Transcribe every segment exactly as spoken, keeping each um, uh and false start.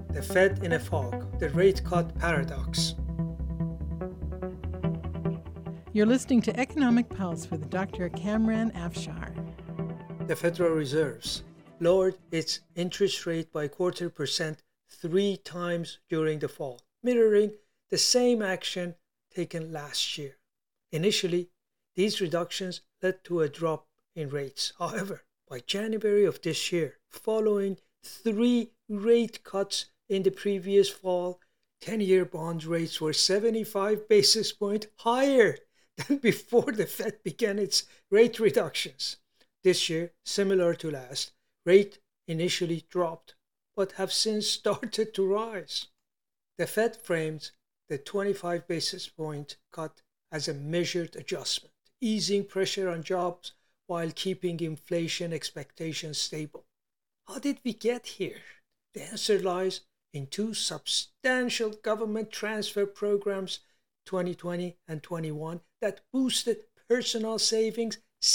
The Fed in a Fog, the Rate Cut Paradox. You're listening to Economic Pulse with Doctor Kamran Afshar. The Federal Reserve lowered its interest rate by a quarter percent three times during the fall, mirroring the same action taken last year. Initially, these reductions led to a drop in rates. However, by January of this year, following three rate cuts in the previous fall, ten-year bond rates were seventy-five basis points higher than before the Fed began its rate reductions. This year, similar to last, rate initially dropped, but have since started to rise. The Fed framed the twenty-five basis point cut as a measured adjustment, easing pressure on jobs while keeping inflation expectations stable. How did we get here? The answer lies in two substantial government transfer programs, twenty twenty and twenty-one, that boosted personal savings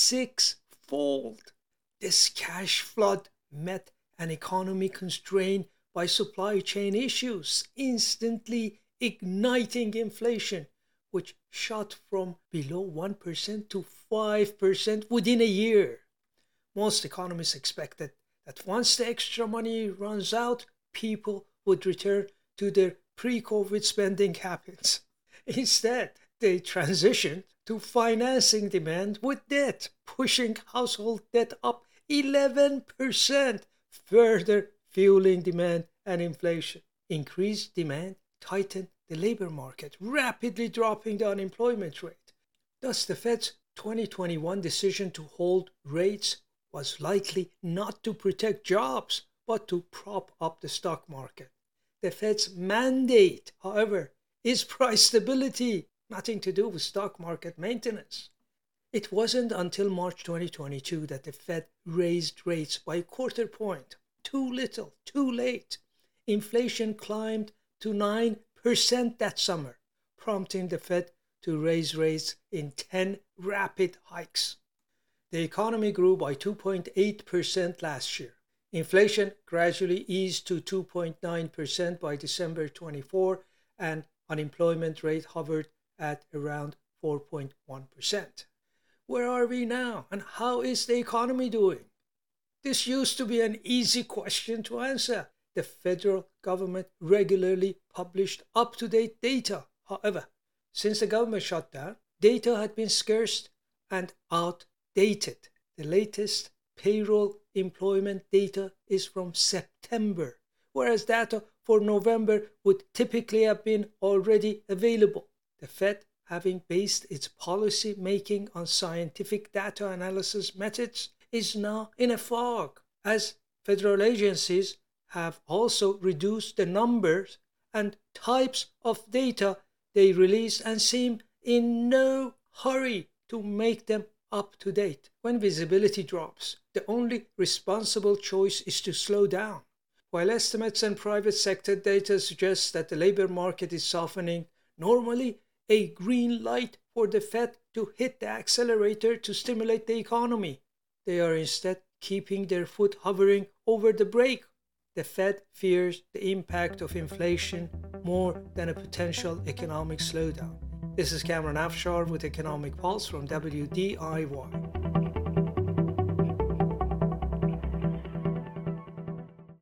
sixfold. This cash flood met an economy constrained by supply chain issues, instantly igniting inflation, which shot from below one percent to five percent within a year. Most economists expected that once the extra money runs out, people would return to their pre-COVID spending habits. Instead, they transitioned to financing demand with debt, pushing household debt up eleven percent, further fueling demand and inflation. Increased demand tightened the labor market, rapidly dropping the unemployment rate. Thus, the Fed's twenty twenty-one decision to hold rates was likely not to protect jobs, but to prop up the stock market. The Fed's mandate, however, is price stability, nothing to do with stock market maintenance. It wasn't until March twenty twenty-two that the Fed raised rates by a quarter point. Too little, too late. Inflation climbed to nine percent that summer, prompting the Fed to raise rates in ten rapid hikes. The economy grew by two point eight percent last year. Inflation gradually eased to two point nine percent by December twenty-fourth, and unemployment rate hovered at around four point one percent. Where are we now, and how is the economy doing? This used to be an easy question to answer. The federal government regularly published up-to-date data. However, since the government shut down, data had been scarce and outdated. The latest payroll employment data is from September, whereas data for November would typically have been already available. The Fed, having based its policy making on scientific data analysis methods, is now in a fog, as federal agencies have also reduced the numbers and types of data they release and seem in no hurry to make them up to date. When visibility drops, the only responsible choice is to slow down. While estimates and private sector data suggest that the labor market is softening, normally a green light for the Fed to hit the accelerator to stimulate the economy. They are instead keeping their foot hovering over the brake. The Fed fears the impact of inflation more than a potential economic slowdown. This is Kamran Afshar with Economic Pulse from W D I Y.